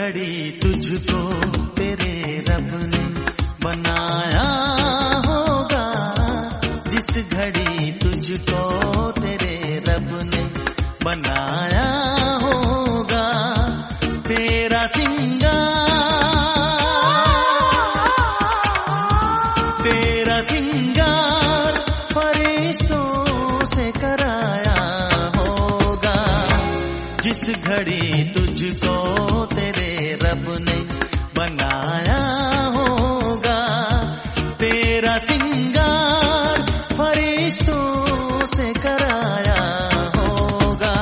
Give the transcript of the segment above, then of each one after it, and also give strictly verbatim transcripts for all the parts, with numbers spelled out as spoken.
घड़ी तुझको तेरे रब ने बनाया होगा, जिस घड़ी तुझको तेरे रब ने बनाया होगा, तेरा सिंगार तेरा सिंगार फरिश्तों से कराया होगा, जिस घड़ी तुझको तेरे रब ने बनाया होगा, तेरा सिंगार फरिश्तों से कराया होगा।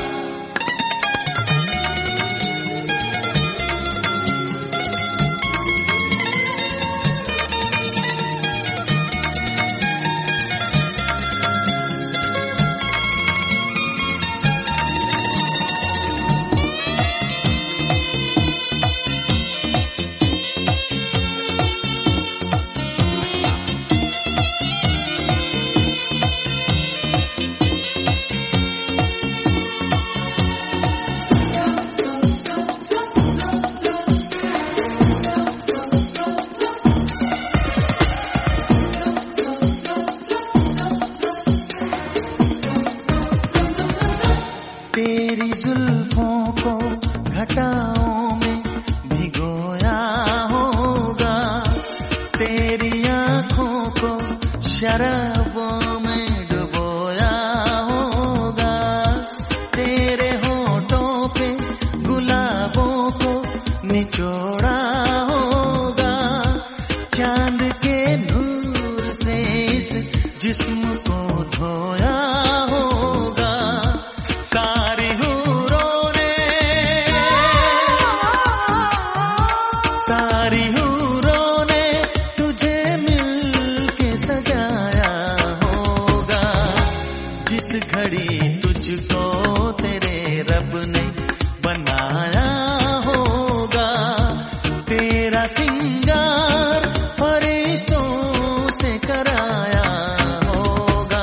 तेरी जुल्फों को घटाओं में भिगोया होगा, तेरी आँखों को शराबों में डुबोया होगा, तेरे होठों पे गुलाबों को निचोड़ा होगा, चांद के नूर से इस जिस्म को धोया होगा, सारी हूरों ने सारी हूरों ने तुझे मिलके सजाया होगा, जिस घड़ी तुझको तेरे रब ने बनाया होगा, तेरा सिंगार फरिश्तों से कराया होगा।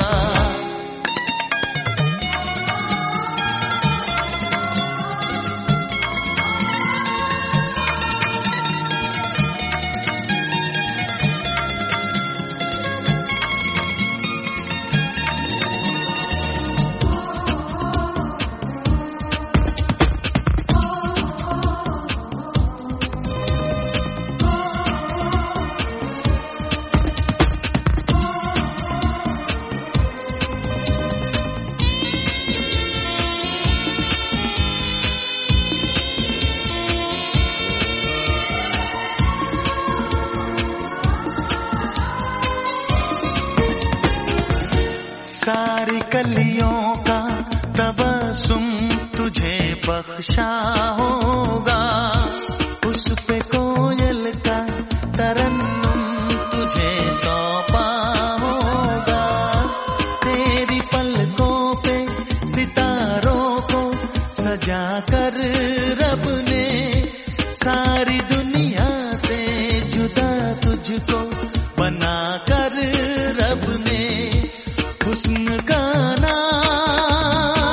सारी कलियों का तबस्सुम तुझे बख्शा होगा, उस पे कोयल का तरन्नुम तुझे सौंपा होगा, तेरी पलकों पे सितारों को सजा कर रब ने सारी दुनिया से जुदा तुझको बना कर रब ने हुस्न का नाम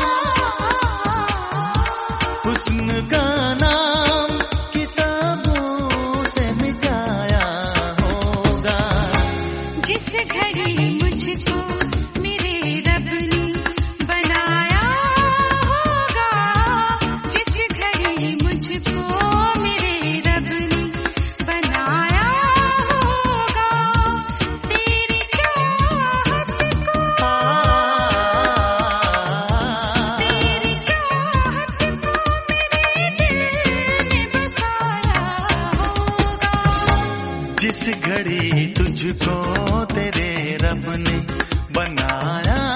हुस्न का नाम किताबों से मिटाया होगा, जिस घड़ी मुझको मेरे रब ने बनाया होगा, जिस घड़ी मुझको मेरे रब ने बनाया होगा, तेरी चाहत को तेरी चाहत को मेरे दिल में बसाया होगा, जिस घड़ी तुझको तेरे रब ने बनाया